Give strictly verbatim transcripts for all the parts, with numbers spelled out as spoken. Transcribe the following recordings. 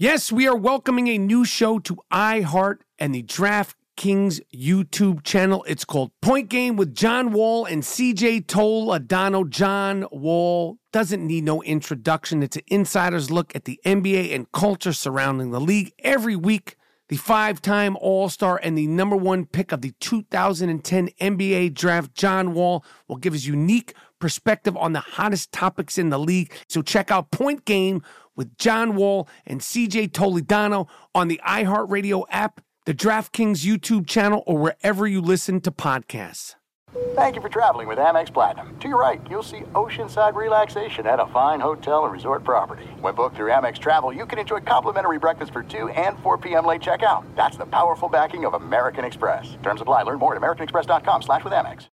Yes, we are welcoming a new show to iHeart and the DraftKings YouTube channel. It's called Point Game with John Wall and C J Toledano. John Wall doesn't need no introduction. It's an insider's look at the N B A and culture surrounding the league. Every week, the five-time All-Star and the number one pick of the two thousand ten N B A draft, John Wall, will give his unique perspective on the hottest topics in the league. So check out Point Game with John Wall and C J Toledano on the iHeartRadio app, the DraftKings YouTube channel, or wherever you listen to podcasts. Thank you for traveling with Amex Platinum. To your right, you'll see oceanside relaxation at a fine hotel and resort property. When booked through Amex Travel, you can enjoy complimentary breakfast for two and four p.m. late checkout. That's the powerful backing of American Express. Terms apply. Learn more at americanexpress.com slash with Amex.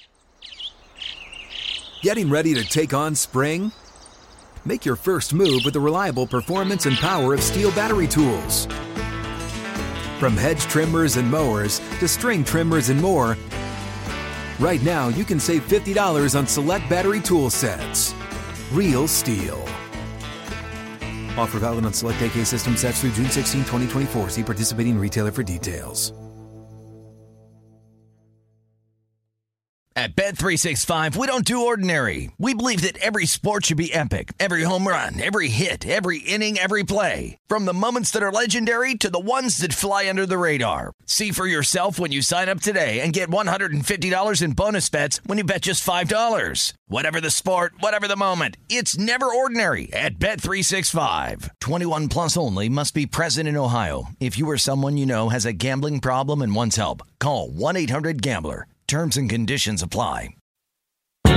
Getting ready to take on spring? Make your first move with the reliable performance and power of Steel battery tools. From hedge trimmers and mowers to string trimmers and more, right now you can save fifty dollars on select battery tool sets. Real Steel. Offer valid on select A K system sets through June sixteenth, twenty twenty-four. See participating retailer for details. At Bet three sixty-five, we don't do ordinary. We believe that every sport should be epic. Every home run, every hit, every inning, every play. From the moments that are legendary to the ones that fly under the radar. See for yourself when you sign up today and get one hundred fifty dollars in bonus bets when you bet just five dollars. Whatever the sport, whatever the moment, it's never ordinary at Bet three sixty-five. twenty-one plus only. Must be present in Ohio. If you or someone you know has a gambling problem and wants help, call one eight hundred gambler. Terms and conditions apply. All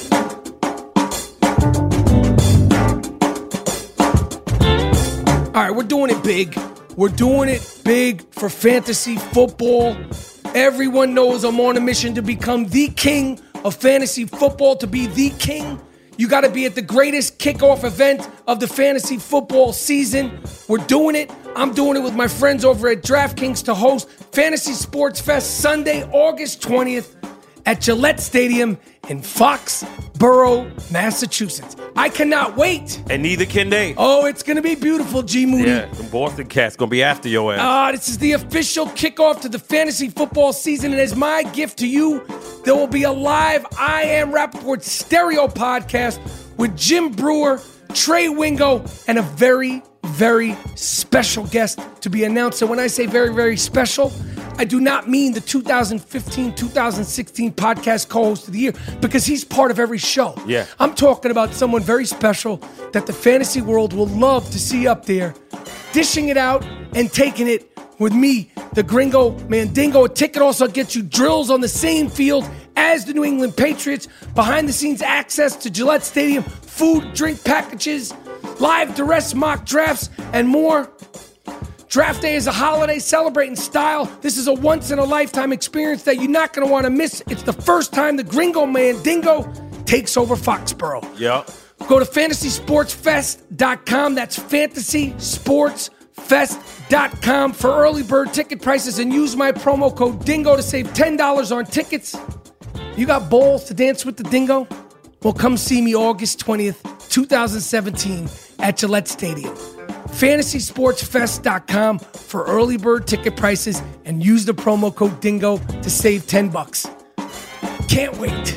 right, we're doing it big. We're doing it big for fantasy football. Everyone knows I'm on a mission to become the king of fantasy football. To be the king, you got to be at the greatest kickoff event of the fantasy football season. We're doing it. I'm doing it with my friends over at DraftKings to host Fantasy Sports Fest Sunday, August twentieth at Gillette Stadium in Foxborough, Massachusetts. I cannot wait. And neither can they. Oh, it's going to be beautiful, G. Moody. Yeah, the Boston Cats going to be after your ass. Ah, this is the official kickoff to the fantasy football season, and as my gift to you, there will be a live I Am Rappaport stereo podcast with Jim Brewer, Trey Wingo, and a very, very special guest to be announced. And when I say very, very special, I do not mean the two thousand fifteen two thousand sixteen podcast co-host of the year, because he's part of every show. Yeah. I'm talking about someone very special that the fantasy world will love to see up there, dishing it out and taking it with me, the Gringo Mandingo. A ticket also gets you drills on the same field as the New England Patriots, behind-the-scenes access to Gillette Stadium, food, drink packages, live duress mock drafts, and more. Draft day is a holiday. Celebrate in style. This is a once-in-a-lifetime experience that you're not going to want to miss. It's the first time the Gringo Mandingo takes over Foxborough. Yep. Go to fantasy sports fest dot com. That's fantasy sports fest dot com for early bird ticket prices, and use my promo code DINGO to save ten dollars on tickets. You got balls to dance with the Dingo? Well, come see me August twentieth, twenty seventeen at Gillette Stadium. fantasy sports fest dot com for early bird ticket prices, and use the promo code DINGO to save ten bucks. Can't wait.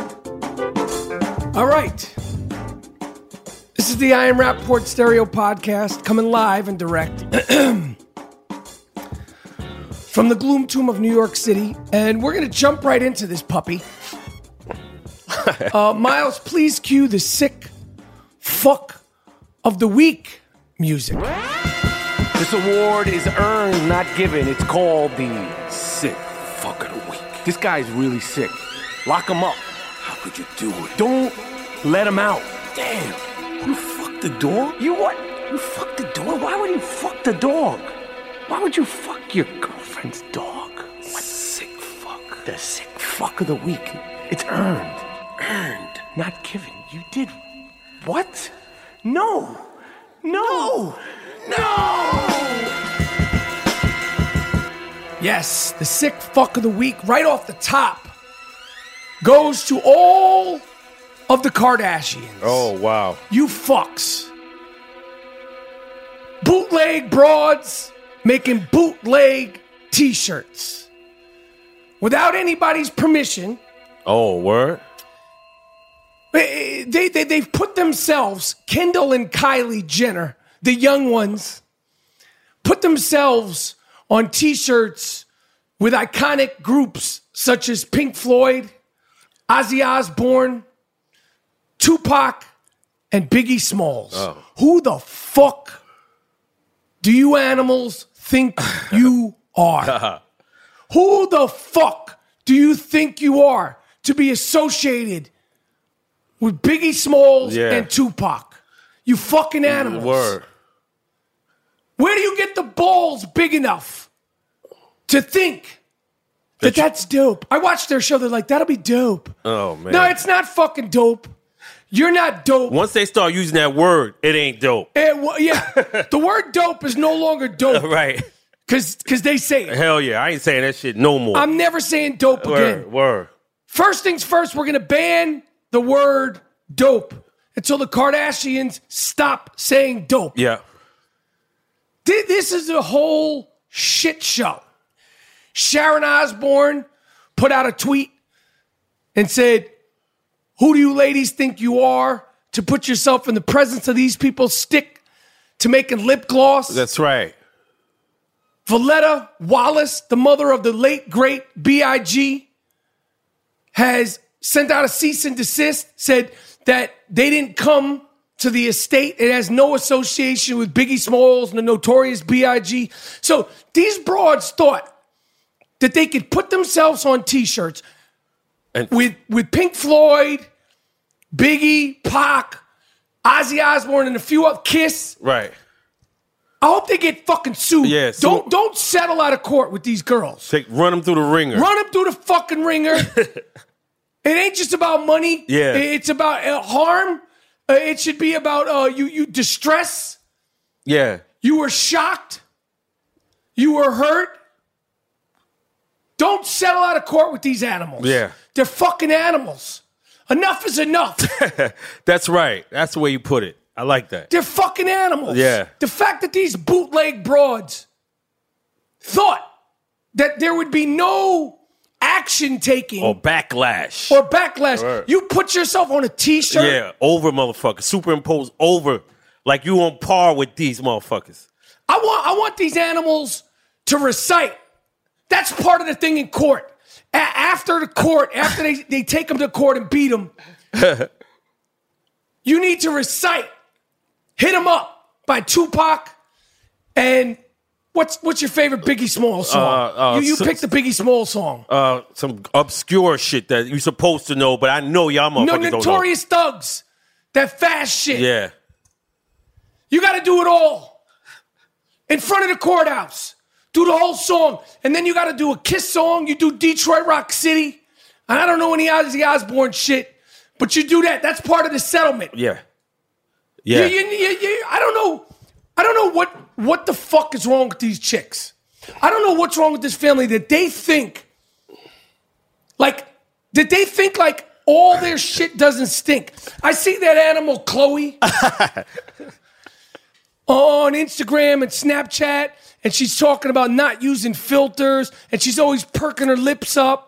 All right. This is the I Am Rappaport Stereo Podcast, coming live and direct from the gloom tomb of New York City, and we're going to jump right into this puppy. uh, Miles, please cue the sick fuck of the week music. This award is earned, not given. It's called the sick fuck of the week. This guy's really sick. Lock him up. How could you do it? Don't let him out. Damn. You fucked the dog? You what? You fucked the dog? Why would you fuck the dog? Why would you fuck your girlfriend's dog? What? Sick fuck. The sick fuck of the week. It's earned. Earned. Not given. You did what? No. No. No. Yes, the sick fuck of the week, right off the top, goes to all of the Kardashians. Oh, wow. You fucks. bootleg broads making bootleg T-shirts without anybody's permission. Oh, word? They, they, they, they've put themselves, Kendall and Kylie Jenner, the young ones, put themselves on T-shirts with iconic groups such as Pink Floyd, Ozzy Osbourne, Tupac, and Biggie Smalls. Oh. Who the fuck do you animals think you are? Who the fuck do you think you are to be associated with Biggie Smalls yeah. and Tupac? You fucking animals. Word. Where do you get the balls big enough to think that that's dope? I watched their show. They're like, that'll be dope. Oh, man. No, it's not fucking dope. You're not dope. Once they start using that word, it ain't dope. It, well, yeah. The word dope is no longer dope. Right. Because because they say it. Hell yeah. I ain't saying that shit no more. I'm never saying dope word, again. Word. First things first, we're going to ban the word dope until the Kardashians stop saying dope. Yeah. This is a whole shit show. Sharon Osbourne put out a tweet and said, who do you ladies think you are to put yourself in the presence of these people? Stick to making lip gloss. That's right. Valletta Wallace, the mother of the late, great B I G, has sent out a cease and desist, said that they didn't come to the estate. It has no association with Biggie Smalls and the notorious B I G. So these broads thought that they could put themselves on T-shirts and with, with Pink Floyd, Biggie, Pac, Ozzy Osbourne, and a few other Kiss. Right. I hope they get fucking sued. Yeah, so don't don't settle out of court with these girls. Take, run them through the ringer. Run them through the fucking ringer. It ain't just about money. Yeah. It's about uh, harm. Uh, it should be about uh, you you distress. Yeah. You were shocked. You were hurt. Don't settle out of court with these animals. Yeah. They're fucking animals. Enough is enough. That's right. That's the way you put it. I like that. They're fucking animals. Yeah. The fact that these bootleg broads thought that there would be no action taking or backlash or backlash. Right. You put yourself on a T-shirt. Yeah, over motherfuckers. Superimpose over like you on par with these motherfuckers. I want I want these animals to recite. That's part of the thing in court. A- after the court, after they, they take them to court and beat them, you need to recite Hit 'Em Up by Tupac. And what's what's your favorite Biggie Smalls song? Uh, uh, you you so, picked the Biggie Smalls song. Uh, some obscure shit that you're supposed to know, but I know y'all motherfuckers no, don't know. Notorious Thugs. That fast shit. Yeah. You got to do it all. In front of the courthouse. Do the whole song. And then you got to do a Kiss song. You do Detroit Rock City. And I don't know any Ozzy Osbourne shit, but you do that. That's part of the settlement. Yeah. Yeah. You, you, you, you, I don't know. I don't know what, what the fuck is wrong with these chicks. I don't know what's wrong with this family that they think, like, that they think like all their shit doesn't stink. I see that animal Chloe on Instagram and Snapchat, and she's talking about not using filters, and she's always perking her lips up.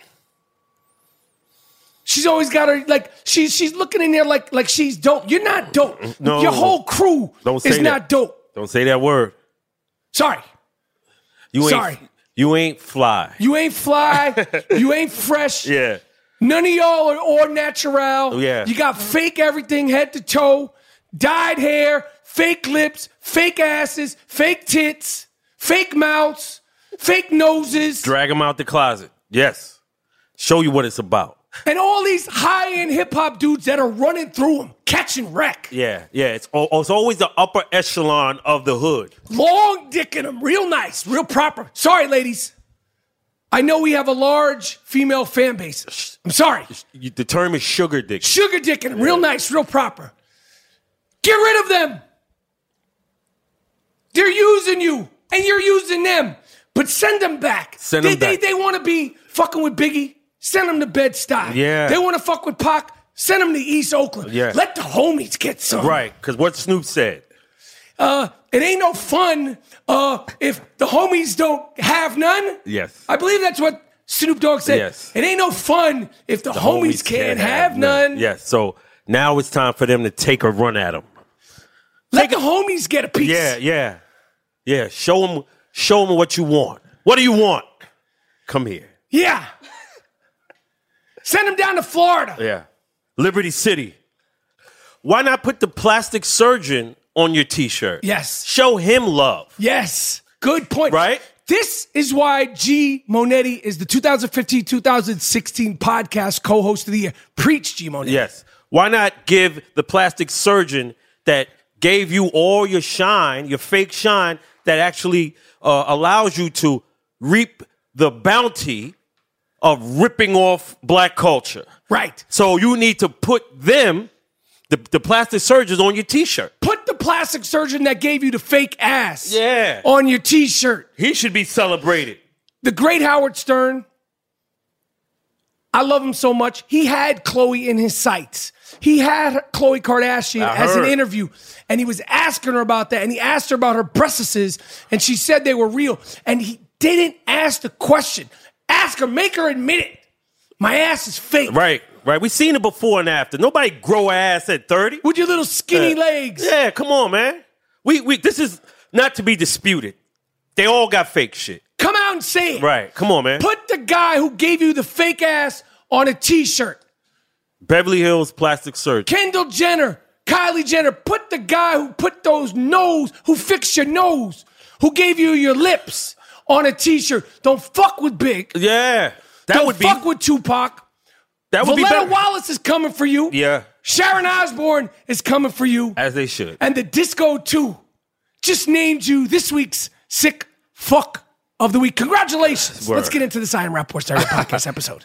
She's always got her, like, she's she's looking in there like like she's dope. You're not dope. No. Your whole crew Don't say is that. not dope. Don't say that word. Sorry. You ain't, Sorry. You ain't fly. You ain't fly. You ain't fresh. Yeah. None of y'all are all natural. Yeah. You got fake everything head to toe, dyed hair, fake lips, fake asses, fake tits, fake mouths, fake noses. Drag them out the closet. Yes. Show you what it's about. And all these high-end hip-hop dudes that are running through them, catching wreck. Yeah, yeah. It's, it's always the upper echelon of the hood. Long dick in them. Real nice. Real proper. Sorry, ladies. I know we have a large female fan base. I'm sorry. You, the term is sugar dick. Sugar dick in them. Real nice. Real proper. Get rid of them. They're using you, and you're using them. But send them back. Send they, them back. They, they want to be fucking with Biggie. Send them to Bed-Stuy. Yeah. They want to fuck with Pac. Send them to East Oakland. Yeah. Let the homies get some. Right, because what Snoop said. uh, it ain't no fun uh, if the homies don't have none. Yes. I believe that's what Snoop Dogg said. Yes. It ain't no fun if the, the homies, homies can't, can't have, have none. none. Yes. So now it's time for them to take a run at them. Let take the a, homies get a piece. Yeah, yeah. Yeah. Show them, show them what you want. What do you want? Come here. Yeah. Send them down to Florida. Yeah. Liberty City. Why not put the plastic surgeon on your T-shirt? Yes. Show him love. Yes. Good point. Right? This is why G. Monetti is the two thousand fifteen two thousand sixteen podcast co-host of the year. Preach, G. Monetti. Yes. Why not give the plastic surgeon that gave you all your shine, your fake shine, that actually uh, allows you to reap the bounty of ripping off black culture. Right. So you need to put them, the, the plastic surgeons, on your T-shirt. Put the plastic surgeon that gave you the fake ass yeah. on your T-shirt. He should be celebrated. The great Howard Stern, I love him so much. He had Khloe in his sights. He had Khloe Kardashian I as heard. an interview, and he was asking her about that, and he asked her about her breastises, and she said they were real, and he didn't ask the question. Ask her, make her admit it. My ass is fake. Right, right. We seen it before and after. Nobody grow ass at thirty. With your little skinny uh, legs. Yeah, come on, man. We we this is not to be disputed. They all got fake shit. Come out and say it. Right, come on, man. Put the guy who gave you the fake ass on a T-shirt. Beverly Hills Plastic Surgeon. Kendall Jenner, Kylie Jenner. Put the guy who put those nose, who fixed your nose, who gave you your lips on a T-shirt. Don't fuck with Big. Yeah. That Don't would fuck be, with Tupac. That would Valetta be better. Wallace is coming for you. Yeah. Sharon Osbourne is coming for you. As they should. And the Disco two just named you this week's Sick Fuck of the Week. Congratulations. Word. Let's get into this I Am Rapport Stereo podcast episode.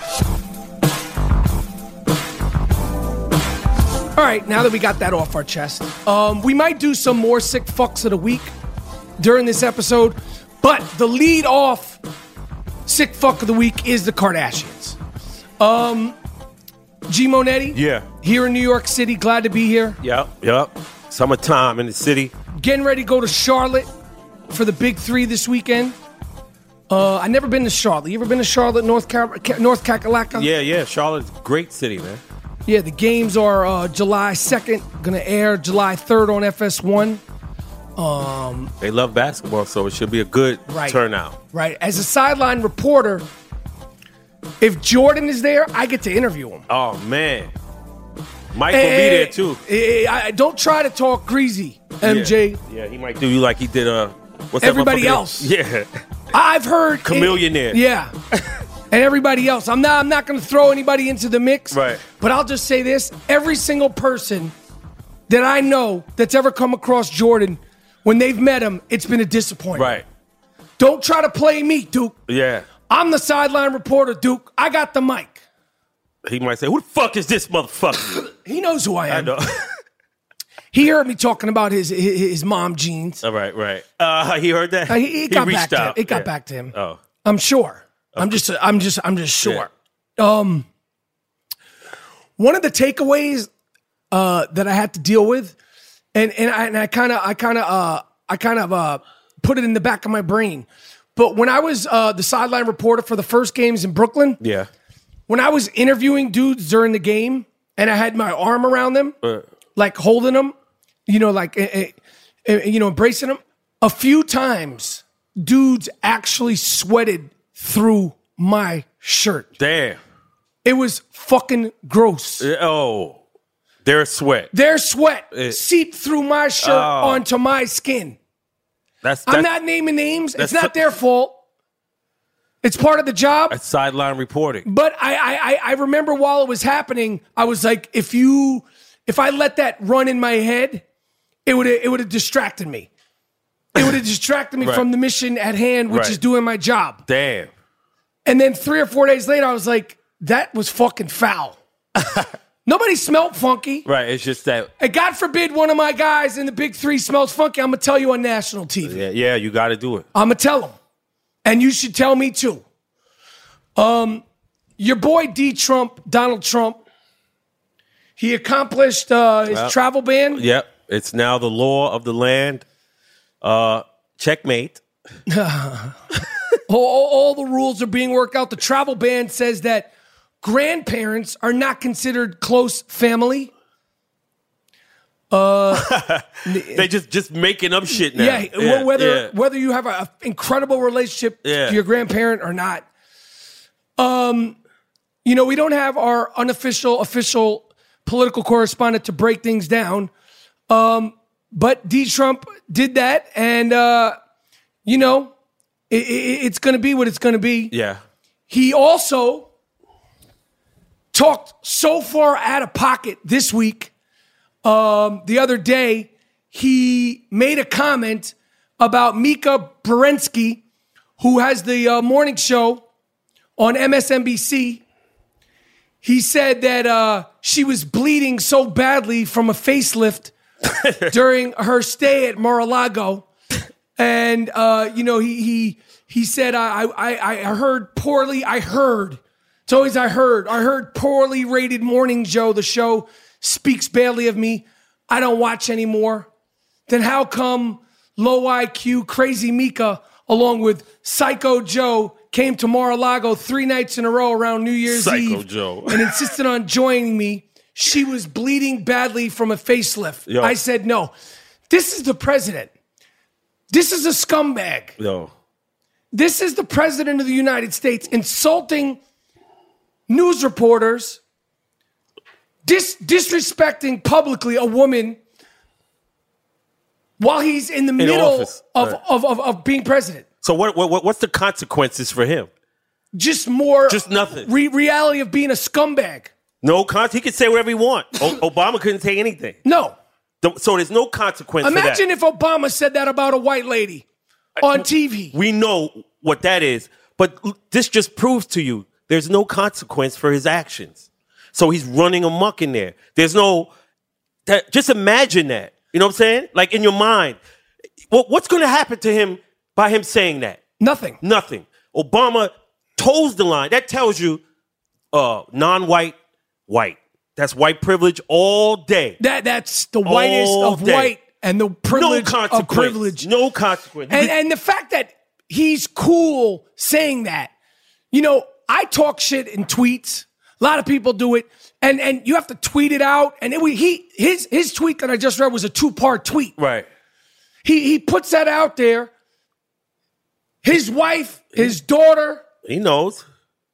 All right, now that we got that off our chest, um, we might do some more Sick Fucks of the Week during this episode, but the lead off Sick Fuck of the Week is the Kardashians. Um, G. Monetti? Yeah. Here in New York City, glad to be here. Yep, yep. Summertime in the city. Getting ready to go to Charlotte for the Big Three this weekend. Uh, I've never been to Charlotte. You ever been to Charlotte, North Car- North Kakalaka? Yeah, yeah. Charlotte's a great city, man. Yeah, the games are uh, July second, going to air July third on F S one. Um, they love basketball, so it should be a good right, turnout. Right. As a sideline reporter, if Jordan is there, I get to interview him. Oh, man. Mike hey, will be there, too. Hey, I, don't try to talk greasy, M J. Yeah, yeah, he might do you like he did uh, what's everybody that else. Yeah. I've heard. Chameleonaire. Yeah. And everybody else. I'm not I'm not going to throw anybody into the mix. Right. But I'll just say this. Every single person that I know that's ever come across Jordan, when they've met him, it's been a disappointment. Right. Don't try to play me, Duke. Yeah. I'm the sideline reporter, Duke. I got the mic. He might say, who the fuck is this motherfucker? He knows who I am. I know. He heard me talking about his his, his mom jeans. All right, right. Uh, he heard that? Uh, he, it got he back reached to him. out. It got yeah. back to him. Oh. I'm sure. I'm just I'm just I'm just sure. Yeah. Um one of the takeaways uh, that I had to deal with, and and I and I kind of I kind of uh, I kind of uh, put it in the back of my brain. But when I was uh, the sideline reporter for the first games in Brooklyn, yeah, when I was interviewing dudes during the game, and I had my arm around them, uh. like holding them, you know, like uh, uh, you know, embracing them, a few times, dudes actually sweated through my shirt. Damn. It was fucking gross. Oh, their sweat. Their sweat it, seeped through my shirt oh. onto my skin. That's, that's I'm not naming names. It's not their fault. It's part of the job. That's sideline reporting. But I, I, I remember while it was happening, I was like, if you, if I let that run in my head, it would, it would have distracted me. It would have distracted me right. from the mission at hand, which right. is doing my job. Damn. And then three or four days later, I was like, that was fucking foul. Nobody smelled funky. Right, it's just that. And God forbid one of my guys in the Big Three smells funky, I'm going to tell you on national T V. Yeah, yeah, you got to do it. I'm going to tell them. And you should tell me too. Um, your boy D. Trump, Donald Trump, he accomplished uh, his well, travel ban. Yep. It's now the law of the land. Uh, checkmate. all, all the rules are being worked out. The travel ban says that grandparents are not considered close family. Uh, they just just making up shit now. Yeah, yeah whether yeah. whether you have an incredible relationship yeah. to your grandparent or not. Um, you know, we don't have our unofficial, official political correspondent to break things down. Um, but D. Trump did that, and uh, you know, it, it, it's going to be what it's going to be. Yeah. He also talked so far out of pocket this week. Um, the other day, he made a comment about Mika Perensky, who has the uh, morning show on M S N B C. He said that uh, she was bleeding so badly from a facelift during her stay at Mar-a-Lago. And, uh, you know, he he he said, I, I, I heard poorly, I heard. It's always I heard. I heard poorly rated Morning Joe, the show speaks badly of me. I don't watch anymore. Then how come low I Q, crazy Mika, along with Psycho Joe, came to Mar-a-Lago three nights in a row around New Year's Psycho Eve Joe. and insisted on joining me? She was bleeding badly from a facelift. Yo. I said, no, this is the president. This is a scumbag. Yo. This is the president of the United States insulting news reporters, dis- disrespecting publicly a woman while he's in the in middle office. of, Right. of, of, of being president. So what, what what's the consequences for him? Just more Just nothing. Re- reality of being a scumbag. No con. He could say whatever he wants. O- Obama couldn't say anything. No. The- So there's no consequence Imagine for that. if Obama said that about a white lady on T V. We know what that is, but l- this just proves to you there's no consequence for his actions. So he's running amok in there. There's no. That, just imagine that. You know what I'm saying? Like in your mind, what, what's going to happen to him by him saying that? Nothing. Nothing. Obama toes the line. That tells you uh, non-white, white. That's white privilege all day. That That's the whitest All of day. white and the privilege no of consequence. privilege. No consequence. You And, could- and the fact that he's cool saying that, you know, I talk shit in tweets. A lot of people do it, and and you have to tweet it out. And it, we, he his his tweet that I just read was a two part tweet. right. He he puts that out there. His wife, his daughter, He knows.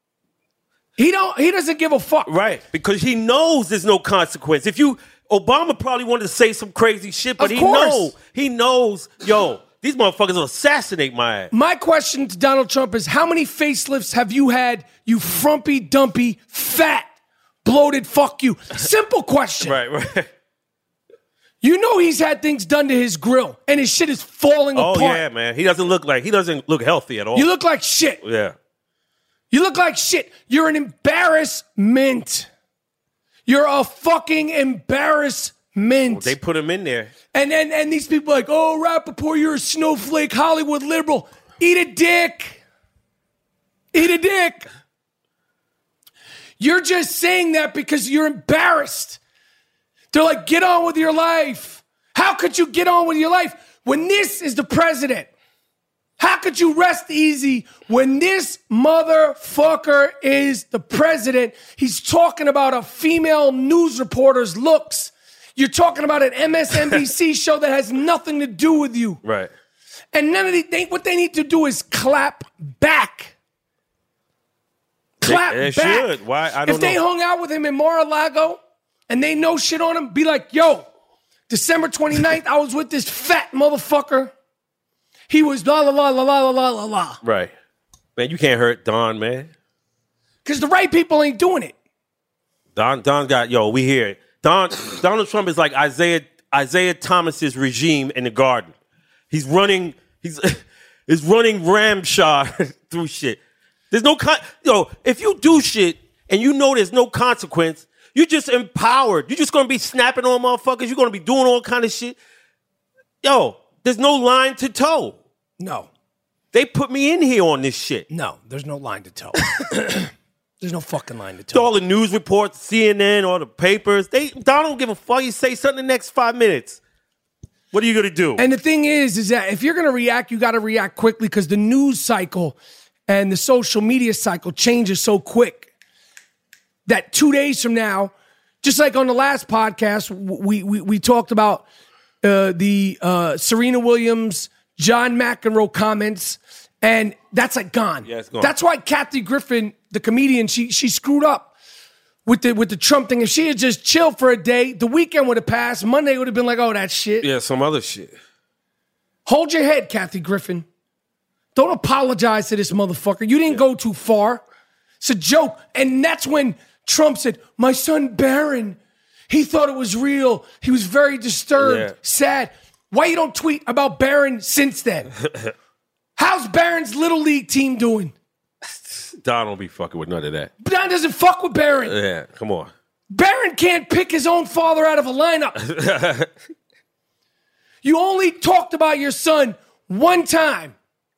he don't he doesn't give a fuck. Right. Because he knows there's no consequence. If you, Obama probably wanted to say some crazy shit, but Of he course. knows, he knows, yo, these motherfuckers will assassinate my ass. My question to Donald Trump is, how many facelifts have you had, you frumpy, dumpy, fat, bloated fuck you? Simple question. Right, right. You know he's had things done to his grill, and his shit is falling Oh, apart. yeah, man. He doesn't look like, he doesn't look healthy at all. You look like shit. yeah. You look like shit. You're an embarrassment. You're a fucking embarrassment. They put him in there. and, and, and these people are like, oh, Rappaport, you're a snowflake, Hollywood liberal. Eat a dick. Eat a dick. You're just saying that because you're embarrassed. They're like, get on with your life. How could you get on with your life when this is the president? How could you rest easy when this motherfucker is the president? He's talking about a female news reporter's looks. You're talking about an M S N B C show that has nothing to do with you. Right. And none of the, they, what they need to do is clap back. Clap They- they back. should. Why? I don't if they know. hung out with him in Mar-a-Lago and they know shit on him, be like, yo, December twenty-ninth, I was with this fat motherfucker. He was la la la la la la la la. Right. Man, you can't hurt Don, man. Because the right people ain't doing it. Don Don got, yo, we hear it. Don Donald Trump is like Isaiah Isaiah Thomas's regime in the garden. He's running, he's is running ramshot through shit. There's no con yo, if you do shit and you know there's no consequence, you're just empowered. You're just gonna be snapping on motherfuckers, you're gonna be doing all kind of shit. Yo, there's no line to toe. No, They put me in here on this shit. no, there's no line to toe. There's no fucking line to toe. All the news reports, C N N, all the papers, they Don don't give a fuck. You say something the next five minutes. What are you gonna do? And the thing is, is that if you're gonna react, you got to react quickly because the news cycle and the social media cycle changes so quick that two days from now, just like on the last podcast, we we we talked about uh, the uh, Serena Williams, John McEnroe comments, and that's like gone. Yeah, it's gone. That's why Kathy Griffin, the comedian, she she screwed up. With the with the Trump thing, if she had just chilled for a day, the weekend would have passed. Monday would have been like, oh, that shit. Yeah, some other shit. Hold your head, Kathy Griffin. Don't apologize to this motherfucker. You didn't yeah. go too far. It's a joke. And that's when Trump said, my son Barron, he thought it was real. He was very disturbed, yeah. sad. Why you don't tweet about Barron since then? How's Barron's Little League team doing? Don don't be fucking with none of that. Don doesn't fuck with Barron. Yeah, come on. Barron can't pick his own father out of a lineup. You only talked about your son one time.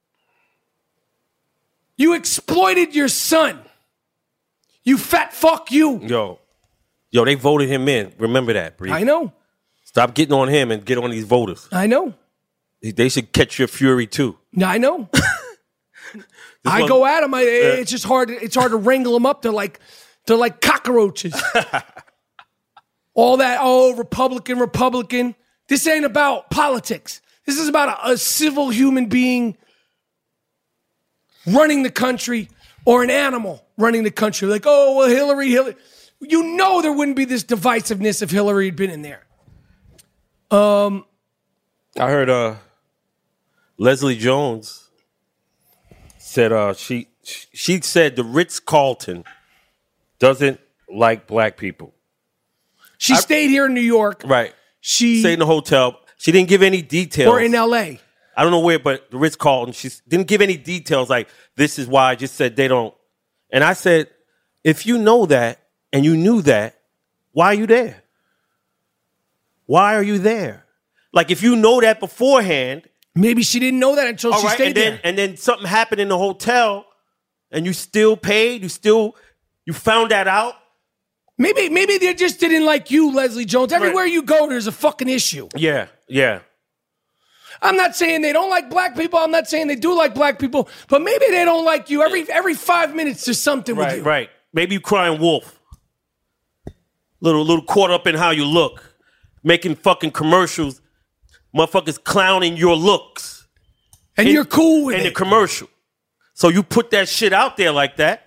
You exploited your son. You fat fuck you. Yo. Yo, they voted him in. Remember that, Bree. I know. Stop getting on him and get on these voters. I know. They should catch your fury, too. I know. I one, go at them. I, uh, it's just hard. It's hard to wrangle them up. They're like, they're like cockroaches. All that. Oh, Republican, Republican. This ain't about politics. This is about a, a civil human being running the country, or an animal running the country. Like, oh, well, Hillary, Hillary. You know there wouldn't be this divisiveness if Hillary had been in there. Um, I heard uh, Leslie Jones. Said uh, she she said the Ritz-Carlton doesn't like black people. She I, stayed here in New York. Right. She stayed in the hotel. She didn't give any details. Or in L A. I don't know where, but the Ritz-Carlton, she didn't give any details like this is why. I just said they don't. And I said, if you know that and you knew that, why are you there? Why are you there? Like if you know that beforehand. Maybe she didn't know that until All she right, stayed and then, there. And then something happened in the hotel, and you still paid. You still you found that out. Maybe maybe they just didn't like you, Leslie Jones. Everywhere right. you go, there's a fucking issue. Yeah, yeah. I'm not saying they don't like black people. I'm not saying they do like black people. But maybe they don't like you. Every every five minutes, there's something right, with you. Right. Maybe you crying wolf. Little little caught up in how you look, making fucking commercials. Motherfuckers clowning your looks. And in, you're cool with in it. In the commercial. So you put that shit out there like that.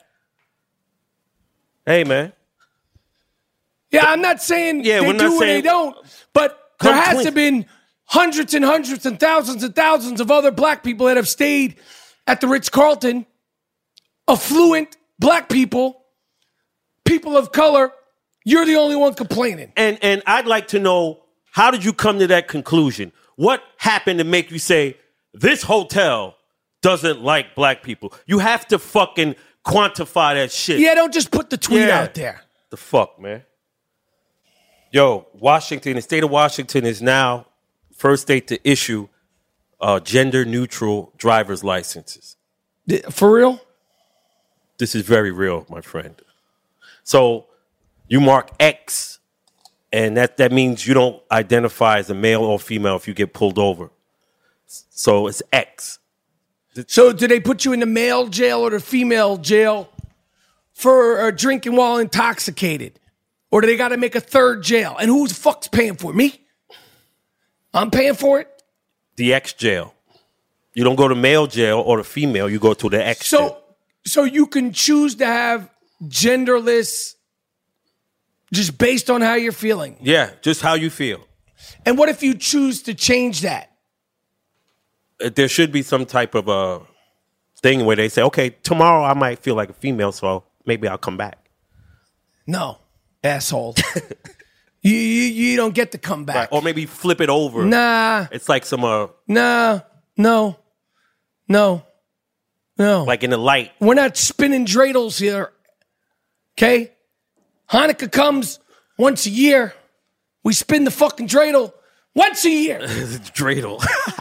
Hey, man. Yeah, I'm not saying yeah, they we're do not or saying, they don't. But there has clean. to been hundreds and hundreds and thousands and thousands of other black people that have stayed at the Ritz-Carlton. Affluent black people. People of color. You're the only one complaining. And and I'd like to know, how did you come to that conclusion? What happened to make you say, this hotel doesn't like black people? You have to fucking quantify that shit. Yeah, don't just put the tweet yeah. out there. The fuck, man? Yo, Washington, the state of Washington is now first state to issue uh, gender-neutral driver's licenses. For real? This is very real, my friend. So you mark X, and that, that means you don't identify as a male or female if you get pulled over. So it's X. So do they put you in the male jail or the female jail for uh, drinking while intoxicated? Or do they got to make a third jail? And who the fuck's paying for it? Me? I'm paying for it? The X jail. You don't go to male jail or the female. You go to the X so, jail. So you can choose to have genderless just based on how you're feeling? Yeah, just how you feel. And what if you choose to change that? There should be some type of a thing where they say, okay, tomorrow I might feel like a female, so maybe I'll come back. No, asshole. you, you you don't get to come back. Right. Or maybe flip it over. Nah. It's like some... Uh, nah, no, no, no. Like in the light. We're not spinning dreidels here, okay? Hanukkah comes once a year. We spin the fucking dreidel once a year. Dreidel.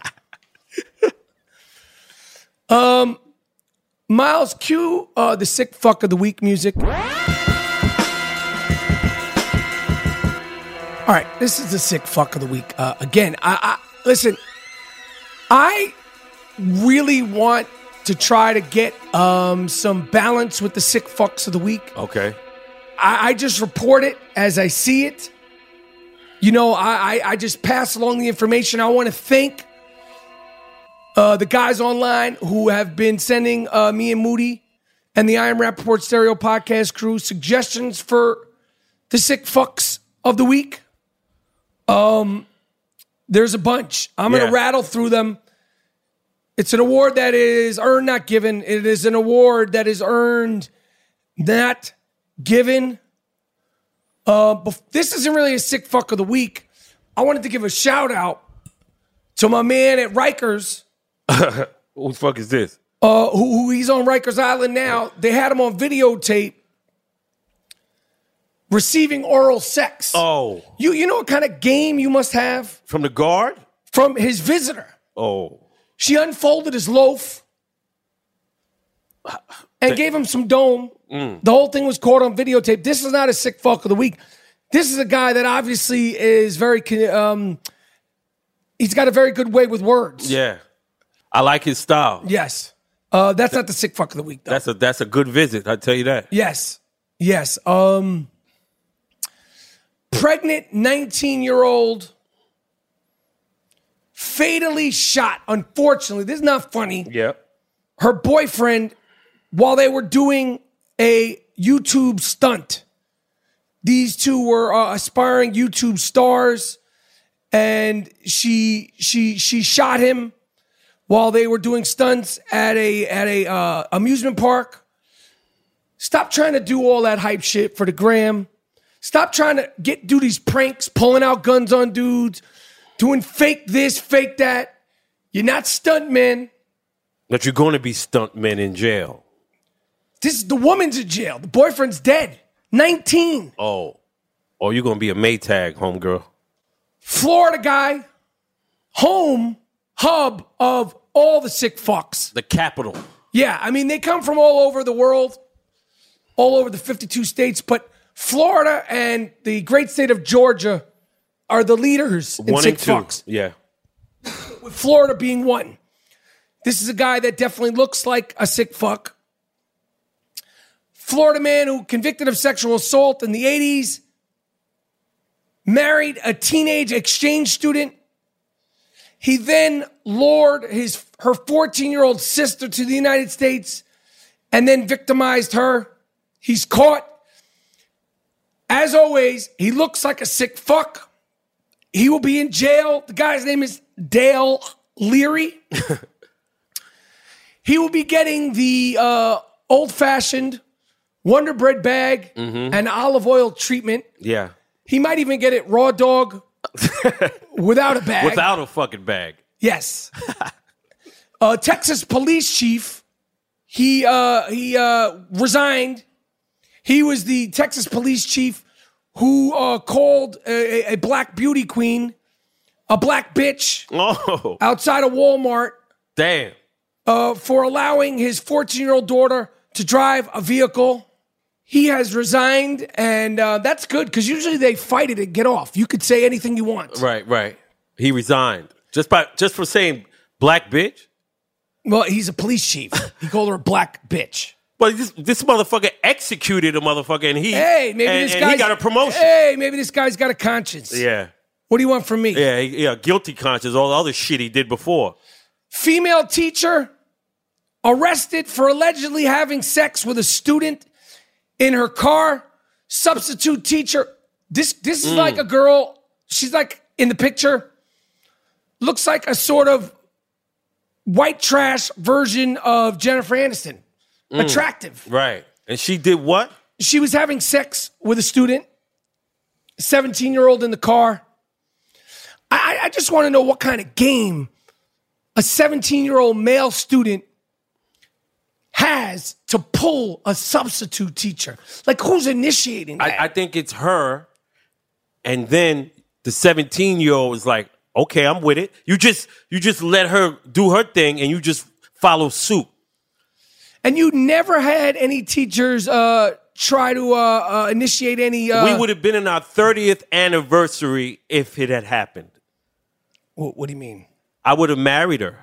um, Miles, cue uh, the sick fuck of the week music. All right, this is the sick fuck of the week. Uh, again, I, listen, I really want to try to get um, some balance with the sick fucks of the week. Okay. I, I just report it as I see it. You know, I, I, I just pass along the information. I want to thank uh, the guys online who have been sending uh, me and Moody and the I Am Rappaport Stereo podcast crew suggestions for the sick fucks of the week. Um, there's a bunch. I'm yeah. going to rattle through them. It's an award that is earned, not given. It is an award that is earned, not given. Uh, but this isn't really a sick fuck of the week. I wanted to give a shout out to my man at Rikers. Who the fuck is this? Uh, who, who he's on Rikers Island now. They had him on videotape receiving oral sex. Oh. You you know what kind of game you must have? From the guard? From his visitor. Oh. She unfolded his loaf and gave him some dome. Mm. The whole thing was caught on videotape. This is not a sick fuck of the week. This is a guy that obviously is very, um, he's got a very good way with words. Yeah. I like his style. Yes. Uh, that's not the sick fuck of the week, though. That's a that's a good visit, I tell you that. Yes. Yes. Um, pregnant nineteen-year-old fatally shot, unfortunately. This is not funny. Yeah. Her boyfriend, while they were doing a YouTube stunt. These two were uh, aspiring YouTube stars, and she she she shot him while they were doing stunts at a at a uh, amusement park. Stop trying to do all that hype shit for the gram. Stop trying to get do these pranks, pulling out guns on dudes, doing fake this, fake that. You're not stuntmen. But you're going to be stuntmen in jail. This is the woman's in jail. The boyfriend's dead. nineteen. Oh. Oh, you're going to be a Maytag, homegirl. Florida guy. Home hub of all the sick fucks. The capital. Yeah, I mean, they come from all over the world, all over the fifty-two states, but Florida and the great state of Georgia are the leaders in one sick and two. fucks. Yeah. With Florida being one. This is a guy that definitely looks like a sick fuck. Florida man who convicted of sexual assault in the eighties, married a teenage exchange student. He then lured his her fourteen-year-old sister to the United States and then victimized her. He's caught. As always, he looks like a sick fuck. He will be in jail. The guy's name is Dale Leary. He will be getting the uh, old-fashioned Wonder Bread bag mm-hmm. and olive oil treatment. Yeah. He might even get it raw dog without a bag. Without a fucking bag. Yes. uh, Texas police chief, he uh, he uh, resigned. He was the Texas police chief who uh, called a, a black beauty queen a black bitch oh. outside of Walmart. Damn. Uh, for allowing his fourteen-year-old daughter to drive a vehicle. He has resigned, and uh, that's good, because usually they fight it and get off. You could say anything you want. Right, right. He resigned. Just by just for saying black bitch? Well, he's a police chief. He called her a black bitch. But this, this motherfucker executed a motherfucker, and he, hey, maybe and, this and guy's, he got a promotion. Hey, maybe this guy's got a conscience. Yeah. What do you want from me? Yeah, yeah, guilty conscience, all the other shit he did before. Female teacher arrested for allegedly having sex with a student in her car. Substitute teacher. This this is mm. like a girl. She's like in the picture. Looks like a sort of white trash version of Jennifer Aniston. Mm. Attractive. Right. And she did what? She was having sex with a student. seventeen-year-old in the car. I, I just want to know what kind of game a seventeen-year-old male student has to pull a substitute teacher. Like, who's initiating that? I, I think it's her, and then the seventeen-year-old is like, okay, I'm with it. You just you just let her do her thing, and you just follow suit. And you never had any teachers uh, try to uh, uh, initiate any... Uh, we would have been in our thirtieth anniversary if it had happened. What, what do you mean? I would have married her.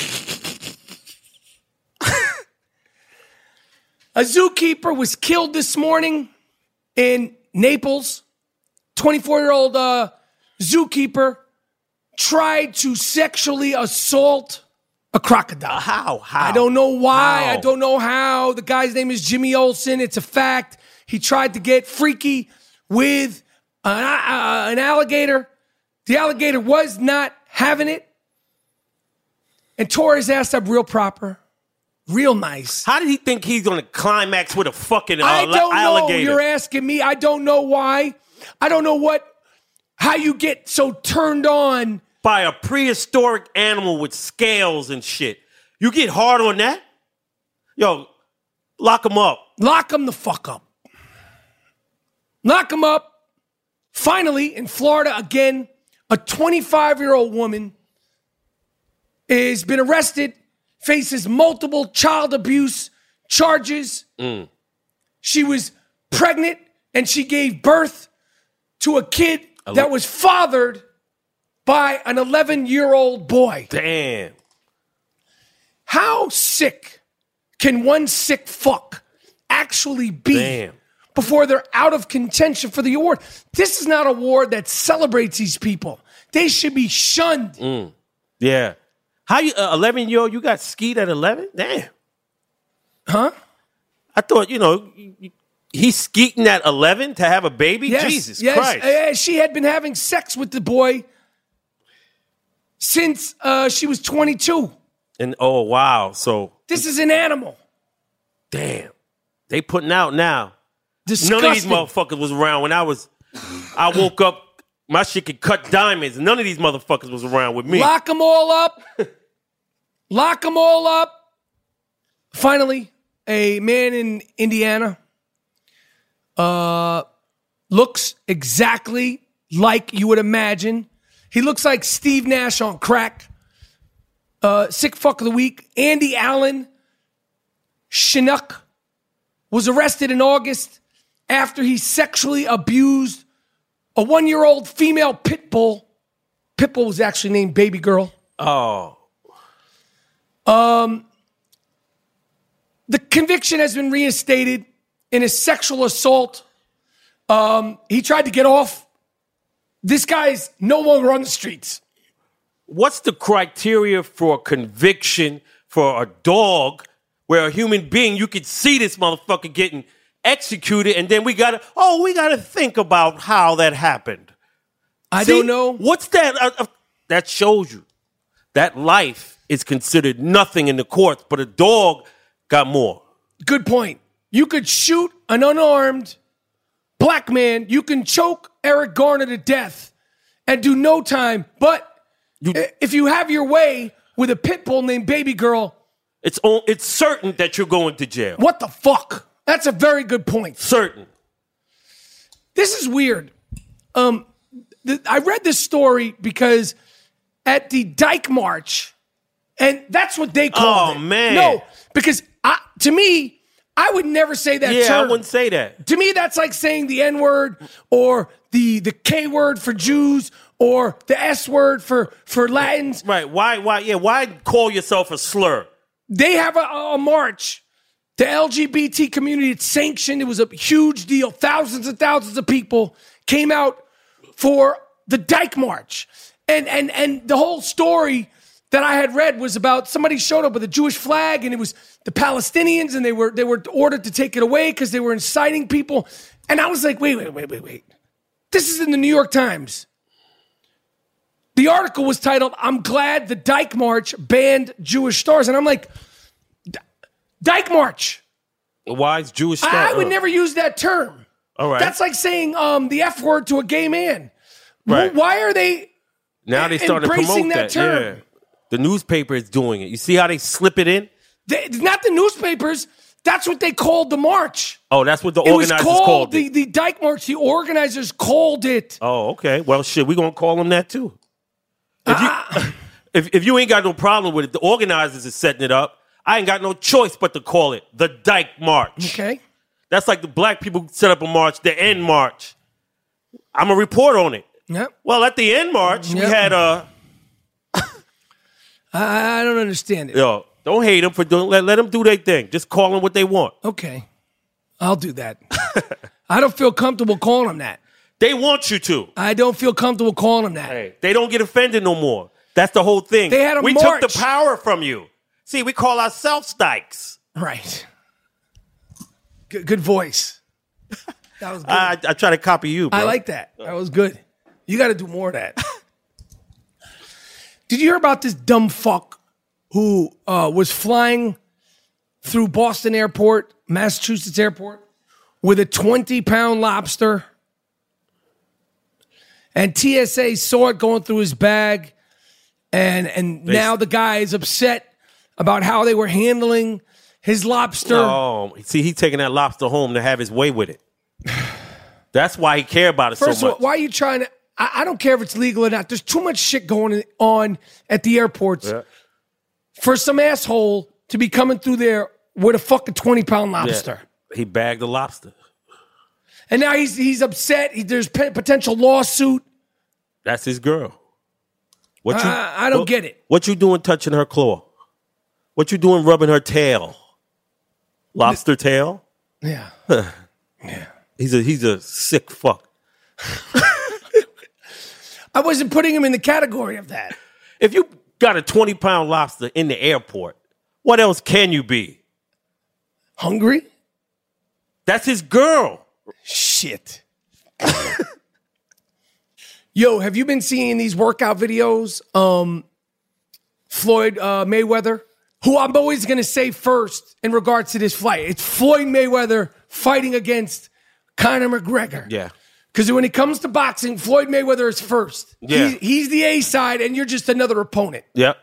A zookeeper was killed this morning in Naples. twenty-four-year-old uh, zookeeper tried to sexually assault a crocodile. How? How? I don't know why. How? I don't know how. The guy's name is Jimmy Olsen. It's a fact. He tried to get freaky with an, uh, an alligator. The alligator was not having it and tore his ass up real proper. Real nice. How did he think he's going to climax with a fucking uh, I don't alligator? know. You're asking me. I don't know why. I don't know what, how you get so turned on. By a prehistoric animal with scales and shit. You get hard on that? Yo, lock him up. Lock him the fuck up. Lock him up. Finally, in Florida again, a twenty-five-year-old woman has been arrested, faces multiple child abuse charges. Mm. She was pregnant and she gave birth to a kid that was fathered by an eleven-year-old boy. Damn. How sick can one sick fuck actually be Damn. before they're out of contention for the award? This is not an award that celebrates these people. They should be shunned. Mm. Yeah. How you, uh, eleven-year-old, you got skeet at eleven? Damn. Huh? I thought, you know, he's skeeting at eleven to have a baby? Yes, Jesus yes. Christ. Uh, she had been having sex with the boy since uh, she was twenty-two. And oh, wow. So, This is an animal. damn. They putting out now. Disgusting. None of these motherfuckers was around when I was, I woke up, my shit could cut diamonds. None of these motherfuckers was around with me. Lock them all up. Lock them all up. Finally, a man in Indiana uh, looks exactly like you would imagine. He looks like Steve Nash on crack. Uh, sick fuck of the week. Andy Allen Chinook was arrested in August after he sexually abused a one-year-old female pit bull. Pit bull was actually named Baby Girl. Oh. Um, the conviction has been reinstated in a sexual assault. Um, he tried to get off. This guy's no longer on the streets. What's the criteria for conviction for a dog where a human being, you could see this motherfucker getting executed, and then we gotta, oh, we gotta think about how that happened. I See, don't know. What's that? Uh, uh, that shows you that life is considered nothing in the courts, but a dog got more. Good point. You could shoot an unarmed black man. You can choke Eric Garner to death and do no time. But You- if you have your way with a pit bull named Baby Girl, It's on, it's certain that you're going to jail. what the fuck? That's a very good point. Certain. This is weird. Um, th- I read this story because at the Dyke March, and that's what they called Oh, it. man. No, because I, to me, I would never say that Yeah, term. I wouldn't say that. To me, that's like saying the N word or the the K word for Jews or the S word for for Latins. Right? Why? Why? Yeah. Why call yourself a slur? They have a, a march. The L G B T community, it's sanctioned. It was a huge deal. Thousands and thousands of people came out for the Dyke March. And and and the whole story that I had read was about somebody showed up with a Jewish flag, and it was the Palestinians, and they were they were ordered to take it away because they were inciting people. And I was like, wait, wait, wait, wait, wait. This is in the New York Times. The article was titled, "I'm glad the Dyke March banned Jewish stars." And I'm like, Dyke March. Why is Jewish? Star? I, I would uh, never use that term. All right. That's like saying um, the F word to a gay man. Right. Why are they Now they started to embracing promote that that. term? Yeah. The newspaper is doing it. You see how they slip it in? They, not the newspapers. That's what they called the march. Oh, that's what the It was organizers called, called the, it. the Dyke March. The organizers called it. Oh, okay. Well, shit, we're gonna call them that too. If you, Ah. if, if you ain't got no problem with it, the organizers is setting it up. I ain't got no choice but to call it the Dyke March. Okay. That's like the black people set up a march, the End March. I'm a report on it. Yep. Well, at the End March, we Yep. had uh, I, I don't understand it. Yo, don't hate them for doing. Let, let them do their thing. Just call them what they want. Okay, I'll do that. I don't feel comfortable calling them that. They want you to. I don't feel comfortable calling them that. Hey, they don't get offended no more. That's the whole thing. They had a we march. took the power from you. See, we call ourselves dykes. Right. Good, good voice. That was good. I, I try to copy you, bro. I like that. That was good. You got to do more of that. Did you hear about this dumb fuck who uh, was flying through Boston Airport, Massachusetts Airport, with a twenty-pound lobster? And T S A saw it going through his bag, and and They- now the guy is upset about how they were handling his lobster. Oh, see, he's taking that lobster home to have his way with it. That's why he care about it First so of much. all, why are you trying to? I, I don't care if it's legal or not. There's too much shit going on at the airports Yeah. for some asshole to be coming through there with a fucking twenty-pound lobster. Yeah. He bagged the lobster. And now he's he's upset. He, there's pe- potential lawsuit. That's his girl. What you? I- I don't what- get it. What you doing touching her claw? What you doing rubbing her tail? Lobster tail? Yeah. He's a he's a sick fuck. I wasn't putting him in the category of that. If you got a twenty pound lobster in the airport, what else can you be? Hungry? That's his girl. Shit. Yo, have you been seeing these workout videos? Um, Floyd uh, Mayweather, who I'm always going to say first in regards to this fight. It's Floyd Mayweather fighting against Conor McGregor. Yeah. Because when it comes to boxing, Floyd Mayweather is first. Yeah. He's, he's the A side, and you're just another opponent. Yep.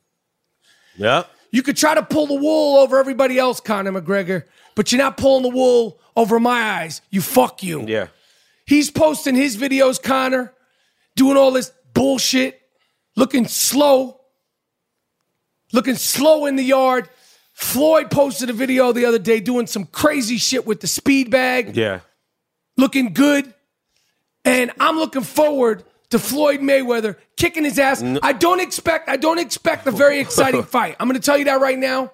Yep. You could try to pull the wool over everybody else, Conor McGregor, but you're not pulling the wool over my eyes. You fuck you. Yeah. He's posting his videos, Conor, doing all this bullshit, looking slow, looking slow in the yard. Floyd posted a video the other day doing some crazy shit with the speed bag, Yeah. looking good. And I'm looking forward to Floyd Mayweather kicking his ass. I don't expect, I don't expect a very exciting fight. I'm going to tell you that right now.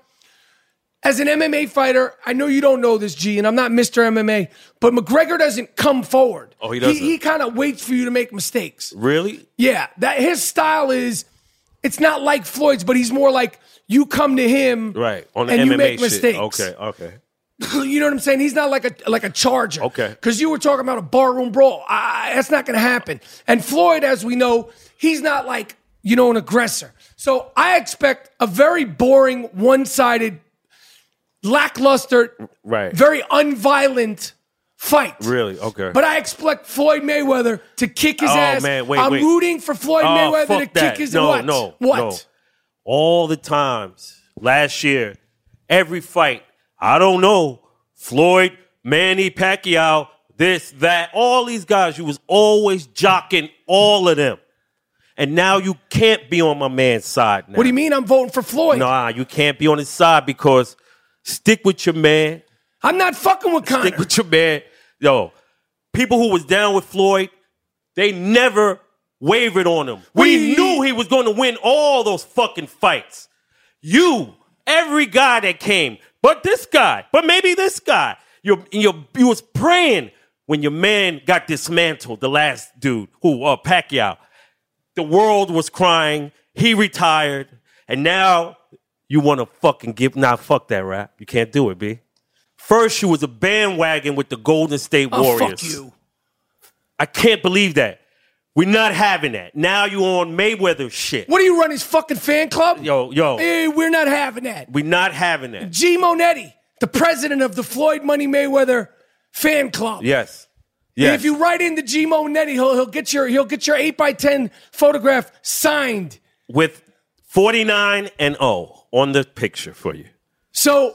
As an M M A fighter, I know you don't know this, G, and I'm not Mister M M A, but McGregor doesn't come forward. Oh, he doesn't? He, he kind of waits for you to make mistakes. Really? Yeah, that his style is, it's not like Floyd's, but he's more like you come to him Right. On the and M M A you make shit. mistakes. Okay. Okay. You know what I'm saying? He's not like a like a charger. Okay. Because you were talking about a barroom brawl. I, that's not going to happen. And Floyd, as we know, he's not like, you know, an aggressor. So I expect a very boring, one-sided, lackluster, Right. very unviolent fight. Really? Okay. But I expect Floyd Mayweather to kick his Oh, ass. man, wait, I'm wait. rooting for Floyd Oh, Mayweather fuck to that. kick his no, what? No, what? no. All the times last year, every fight, I don't know, Floyd, Manny Pacquiao, this, that, all these guys, you was always jocking all of them. And now you can't be on my man's side now. What do you mean I'm voting for Floyd? Nah, you can't be on his side because stick with your man. I'm not fucking with Conor. Stick with your man. Yo, people who was down with Floyd, they never wavered on him. We, We- knew he was going to win all those fucking fights. You, every guy that came, but this guy, but maybe this guy, you you you was praying when your man got dismantled, the last dude, who, uh, Pacquiao. The world was crying. He retired. And now you want to fucking give, nah, fuck that rap. You can't do it, B. First, you was a bandwagon with the Golden State Oh, Warriors. fuck you. I can't believe that. We're not having that. Now you on Mayweather shit. What do you run his fucking fan club? Yo, yo, Hey, we're not having that. we're not having that. G. Monetti, the president of the Floyd Money Mayweather fan club. Yes. And Yes. if you write into G. Monetti, he'll he'll get your he'll get your eight by ten photograph signed. With forty-nine and oh on the picture for you. So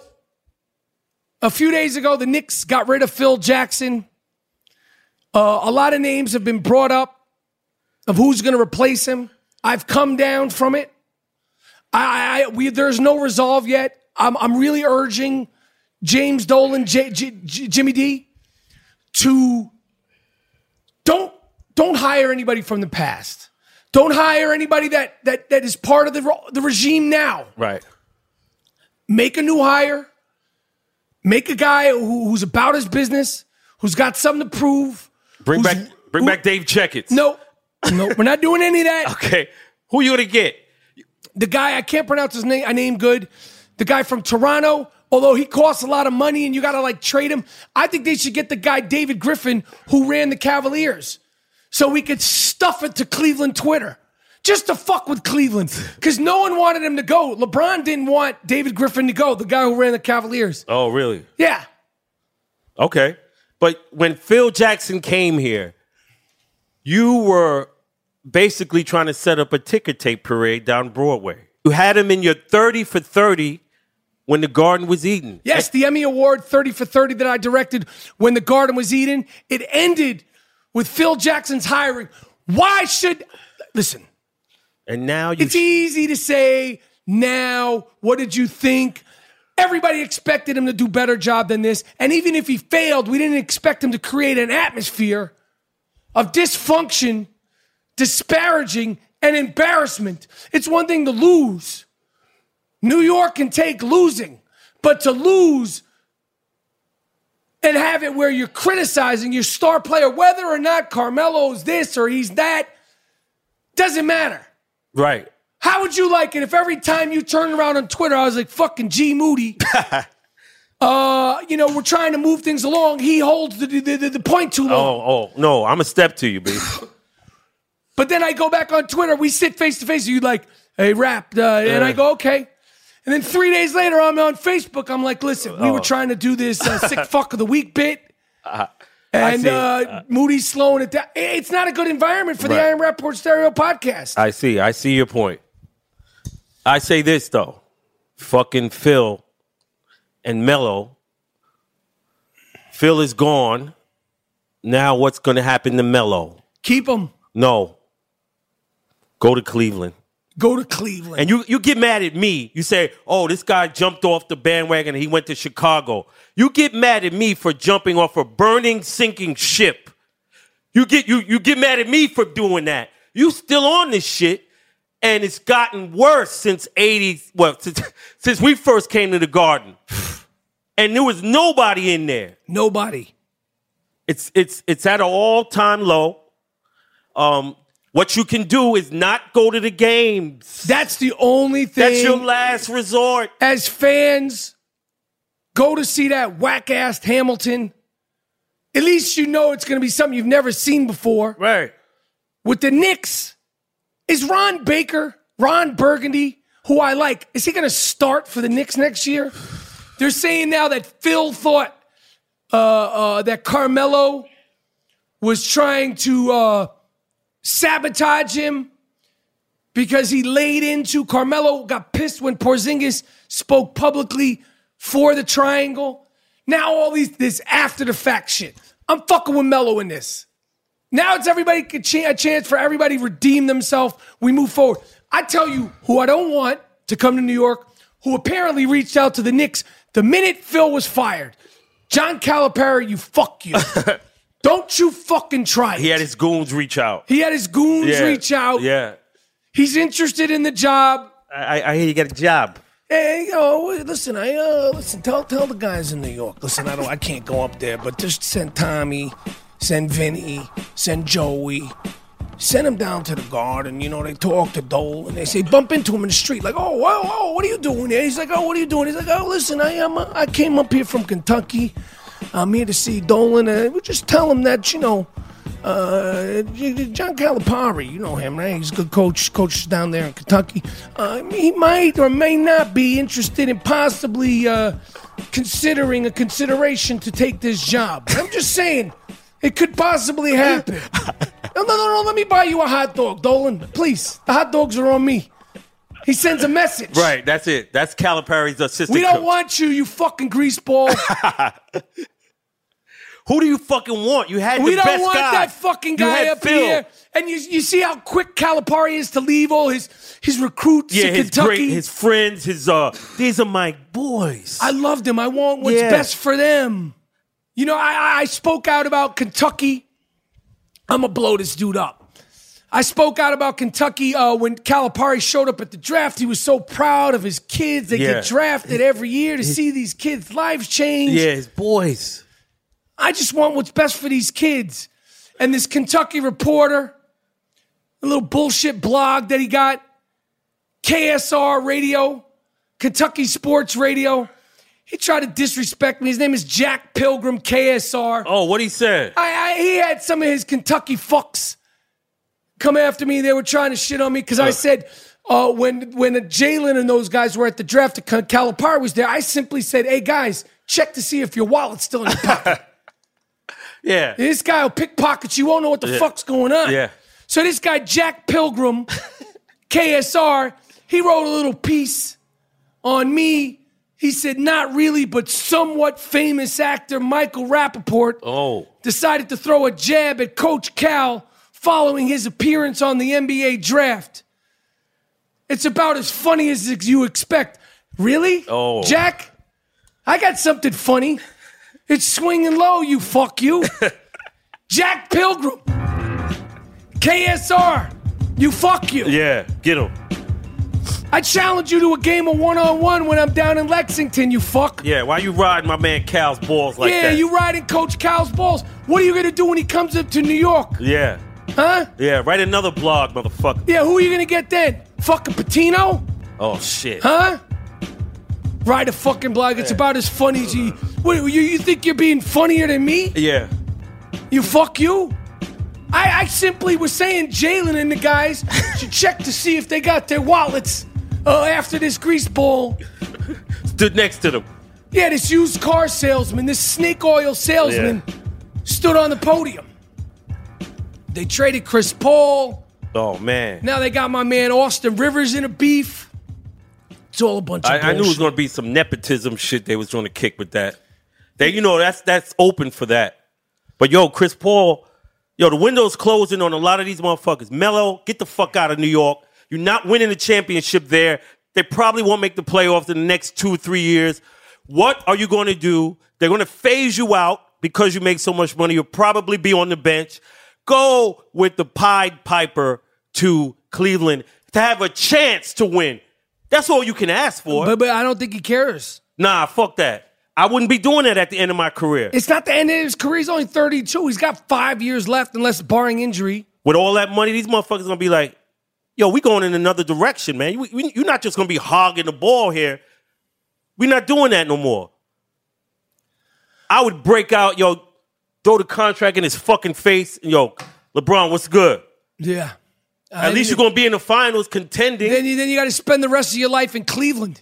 a few days ago, the Knicks got rid of Phil Jackson. Uh, a lot of names have been brought up of who's going to replace him. I've come down from it. I, I we there's no resolve yet. I'm I'm really urging James Dolan, J, J, J, Jimmy D, to don't don't hire anybody from the past. Don't hire anybody that that that is part of the the regime now. Right. Make a new hire. Make a guy who, who's about his business, who's got something to prove. Bring back bring who, back Dave Checketts. No, no, we're not doing any of that. Okay. Who you gonna get? The guy, I can't pronounce his name, I name good. The guy from Toronto, although he costs a lot of money and you gotta like trade him. I think they should get the guy David Griffin who ran the Cavaliers. So we could stuff it to Cleveland Twitter. Just to fuck with Cleveland. Because no one wanted him to go. LeBron didn't want David Griffin to go, the guy who ran the Cavaliers. Oh, really? Yeah. Okay. But when Phil Jackson came here, you were basically trying to set up a ticker tape parade down Broadway. You had him in your thirty for thirty when the Garden was eaten. Yes, the Emmy Award thirty for thirty that I directed when the Garden was eaten. It ended with Phil Jackson's hiring. Why should... Listen... And now you... It's easy to say, now, what did you think? Everybody expected him to do a better job than this. And even if he failed, we didn't expect him to create an atmosphere of dysfunction, disparaging, and embarrassment. It's one thing to lose. New York can take losing. But to lose and have it where you're criticizing your star player, whether or not Carmelo's this or he's that, doesn't matter. Right. How would you like it if every time you turn around on Twitter, I was like, fucking G. Moody, uh, you know, we're trying to move things along. He holds the, the, the, the point too long. Oh, oh, no, I'm a step to you, baby. But then I go back on Twitter. We sit face to face. You like, hey, Rap. Uh, and I go, okay. And then three days later, I'm on Facebook. I'm like, listen, we oh. were trying to do this uh, sick fuck of the week bit. Uh, and uh, uh, Moody's slowing it down. It's not a good environment for the right. I Am Rapport Stereo podcast. I see. I see your point. I say this, though. Fucking Phil and Melo. Phil is gone. Now what's going to happen to Melo? Keep him. No. Go to Cleveland. Go to Cleveland. And you, you get mad at me. You say, oh, this guy jumped off the bandwagon and he went to Chicago. You get mad at me for jumping off a burning, sinking ship. You get you you get mad at me for doing that. You still on this shit, and it's gotten worse since eighty. Well, since, since we first came to the Garden, and there was nobody in there. Nobody. It's it's it's at an all-time low. Um, what you can do is not go to the games. That's the only thing. That's your last resort. As fans, go to see that whack-ass Hamilton. At least you know it's going to be something you've never seen before. Right. With the Knicks, is Ron Baker, Ron Burgundy, who I like, is he going to start for the Knicks next year? They're saying now that Phil thought uh, uh, that Carmelo was trying to uh, sabotage him because he laid into Carmelo, got pissed when Porzingis spoke publicly for the triangle. Now all these this after the fact shit. I'm fucking with Melo in this. Now it's everybody a chance for everybody to redeem themselves. We move forward. I tell you who I don't want to come to New York, who apparently reached out to the Knicks the minute Phil was fired. John Calipari, you fuck you. Don't you fucking try it. He had his goons reach out. He had his goons yeah. reach out. Yeah. He's interested in the job. I, I hear you got a job. Hey, yo, listen, I uh, listen. Tell tell the guys in New York. Listen, I don't, I can't go up there, but just send Tommy, send Vinny, send Joey, send them down to the Garden. You know, they talk to Dole and they say bump into him in the street, like, oh, oh, oh, what are you doing here? He's like, oh, what are you doing? He's like, oh, listen, I am. Uh, I came up here from Kentucky. I'm here to see Dolan, and we just tell him that you know. Uh, John Calipari, you know him, right? He's a good coach, coaches down there in Kentucky. Uh, he might or may not be interested in possibly uh, considering a consideration to take this job. I'm just saying, it could possibly happen. No, no, no, no, let me buy you a hot dog, Dolan. Please, the hot dogs are on me. He sends a message. Right, that's it. That's Calipari's assistant We don't coach. want you, you fucking greaseball. Who do you fucking want? You had we the best guy. We don't want that fucking guy up Phil. here. And you you see how quick Calipari is to leave all his, his recruits yeah, in his Kentucky? Great, his friends, his uh, these are my boys. I loved him. I want what's yeah. best for them. You know, I, I spoke out about Kentucky. I'm going to blow this dude up. I spoke out about Kentucky uh, when Calipari showed up at the draft. He was so proud of his kids. They Yeah. get drafted every year to see these kids' lives change. Yeah, his boys. I just want what's best for these kids. And this Kentucky reporter, a little bullshit blog that he got, K S R Radio, Kentucky Sports Radio, he tried to disrespect me. His name is Jack Pilgrim, K S R. Oh, what he said? I, I, he had some of his Kentucky fucks come after me. They were trying to shit on me because I said uh, when when Jalen and those guys were at the draft, Calipari was there. I simply said, hey, guys, check to see if your wallet's still in your pocket. Yeah. This guy will pickpocket you. You won't know what the Yeah. fuck's going on. Yeah. So this guy, Jack Pilgrim, K S R, he wrote a little piece on me. He said, not really, but somewhat famous actor Michael Rappaport Oh. decided to throw a jab at Coach Cal following his appearance on the N B A draft. It's about as funny as you expect. Really? Oh. Jack, I got something funny. It's swinging low, you fuck you. Jack Pilgrim, K S R, you fuck you. Yeah, get him. I challenge you to a game of one-on-one when I'm down in Lexington, you fuck. Yeah, why you riding my man Cal's balls like yeah, that? you riding Coach Cal's balls. What are you going to do when he comes up to New York? Yeah. Huh? Yeah, write another blog, motherfucker. Yeah, who are you going to get then? Fucking Patino? Oh, shit. Huh? Write a fucking blog. It's about as funny as you... What, you, you think you're being funnier than me? Yeah. You fuck you? I, I simply was saying Jalen and the guys should check to see if they got their wallets uh, after this grease ball. Stood next to them. Yeah, this used car salesman, this snake oil salesman, Yeah. stood on the podium. They traded Chris Paul. Oh, man. Now they got my man Austin Rivers in a beef. It's all a bunch of I, I bullshit. knew it was going to be some nepotism shit they was going to kick with that. They, you know, that's that's open for that. But, yo, Chris Paul, yo, the window's closing on a lot of these motherfuckers. Melo, get the fuck out of New York. You're not winning the championship there. They probably won't make the playoffs in the next two or three years. What are you going to do? They're going to phase you out because you make so much money. You'll probably be on the bench. Go with the Pied Piper to Cleveland to have a chance to win. That's all you can ask for. But, but I don't think he cares. Nah, fuck that. I wouldn't be doing that at the end of my career. It's not the end of his career. He's only thirty-two. He's got five years left, unless barring injury. With all that money, these motherfuckers going to be like, yo, we going in another direction, man. You, we, you're not just going to be hogging the ball here. We're not doing that no more. I would break out, yo, throw the contract in his fucking face, and yo, LeBron, what's good? Yeah. At least you're going to be in the finals contending. Then you, then you got to spend the rest of your life in Cleveland.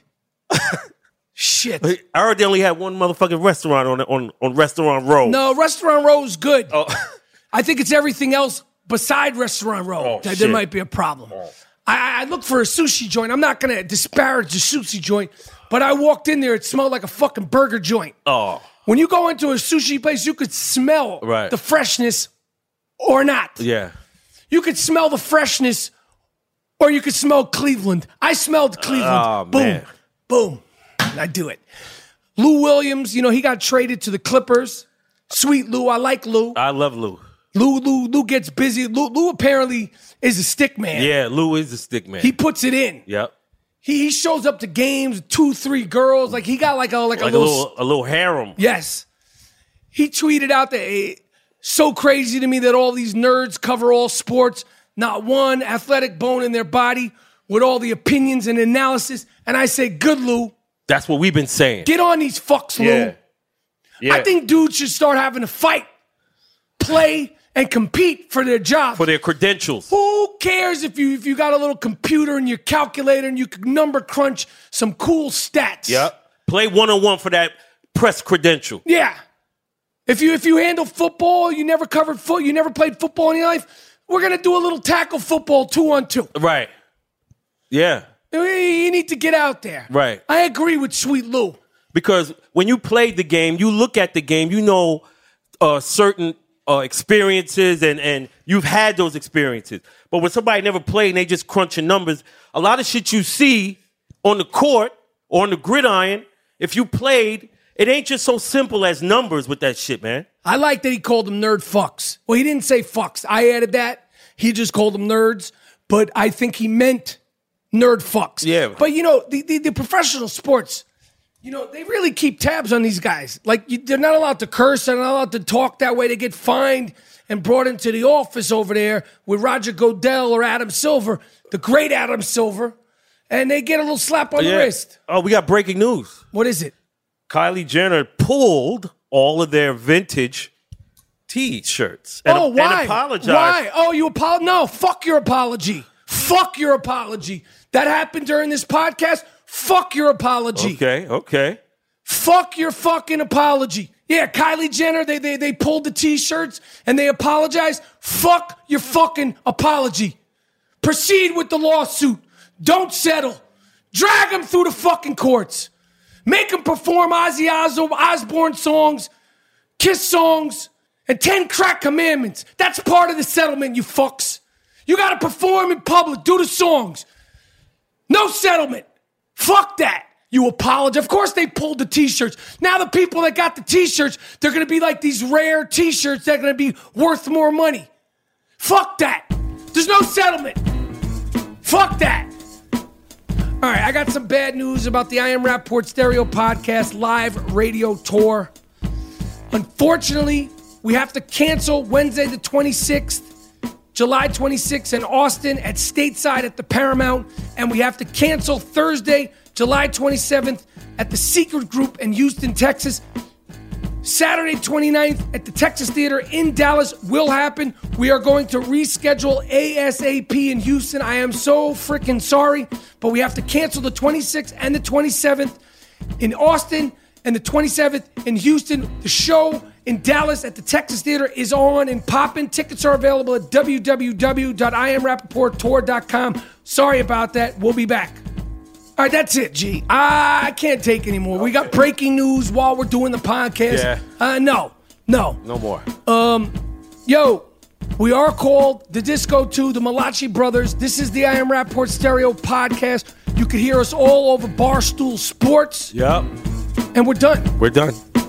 Shit. I heard they only had one motherfucking restaurant on on, on Restaurant Row. No, Restaurant Row is good. Oh. I think it's everything else beside Restaurant Row Oh, that shit. there might be a problem. I, I look for a sushi joint. I'm not going to disparage the sushi joint, but I walked in there. It smelled like a fucking burger joint. Oh. When you go into a sushi place, you could smell Right. the freshness or not. Yeah. You could smell the freshness or you could smell Cleveland. I smelled Cleveland. Oh, Boom. man. Boom. I do it. Lou Williams, you know, he got traded to the Clippers. Sweet Lou. I like Lou. I love Lou. Lou, Lou, Lou gets busy. Lou, Lou apparently is a stick man. Yeah, Lou is a stick man. He puts it in. Yep. He, he shows up to games, two, three girls. Like he got like a like, Like a a little, little, a little harem. yes. He tweeted out that eh, so crazy to me that all these nerds cover all sports, not one athletic bone in their body, with all the opinions and analysis. And I say, good Lou, That's what we've been saying. get on these fucks, Lou. Yeah. Yeah. I think dudes should start having to fight, play, and compete for their jobs. For their credentials. Who cares if you if you got a little computer and your calculator and you can number crunch some cool stats? Yep. Play one-on-one for that press credential. Yeah. If you if you handle football, you never covered foot, you never played football in your life, we're gonna do a little tackle football two on two. Right. Yeah. You need to get out there. Right. I agree with Sweet Lou. Because when you played the game, you look at the game, you know uh, certain uh, experiences, and, and you've had those experiences. But when somebody never played and they just crunching numbers, a lot of shit you see on the court or on the gridiron, if you played, it ain't just so simple as numbers with that shit, man. I like that he called them nerd fucks. Well, he didn't say fucks. I added that. He just called them nerds, but I think he meant nerd fucks. Yeah. But, you know, the, the, the professional sports, you know, they really keep tabs on these guys. Like, you, they're not allowed to curse. They're not allowed to talk that way. They get fined and brought into the office over there with Roger Goodell or Adam Silver, the great Adam Silver, and they get a little slap on Oh, the yeah. wrist. Oh, we got breaking news. What is it? Kylie Jenner pulled all of their vintage T-shirts and, oh, why? and apologized. Why? Oh, you apologize? No, fuck your apology. Fuck your apology. That happened during this podcast. Fuck your apology. Okay, okay. Fuck your fucking apology. Yeah, Kylie Jenner, they, they, they pulled the T-shirts and they apologized. Fuck your fucking apology. Proceed with the lawsuit. Don't settle. Drag them through the fucking courts. Make them perform Ozzy Osbourne songs, Kiss songs, and ten crack commandments. That's part of the settlement, you fucks. You got to perform in public. Do the songs. No settlement. Fuck that. You apologize. Of course they pulled the T-shirts. Now the people that got the T-shirts, they're going to be like these rare T-shirts that are going to be worth more money. Fuck that. There's no settlement. Fuck that. All right, I got some bad news about the I Am Rapaport Stereo Podcast live radio tour. Unfortunately, we have to cancel Wednesday the twenty-sixth, July twenty-sixth in Austin at Stateside at the Paramount, and we have to cancel Thursday, July twenty-seventh at the Secret Group in Houston, Texas. Saturday twenty-ninth at the Texas Theater in Dallas will happen. We are going to reschedule ASAP in Houston. I am so freaking sorry, but we have to cancel the twenty-sixth and the twenty-seventh in Austin and the twenty-seventh in Houston. The show in Dallas at the Texas Theater is on and popping. Tickets are available at w w w dot i am rapaport tour dot com. Sorry about that. We'll be back. All right, that's it, G. I can't take anymore. Okay. We got breaking news while we're doing the podcast. Yeah. Uh, no, no. No more. Um, yo, we are called the Disco two, the Malachi Brothers. This is the I Am Rapaport Stereo Podcast. You can hear us all over Barstool Sports. Yep. And we're done. We're done.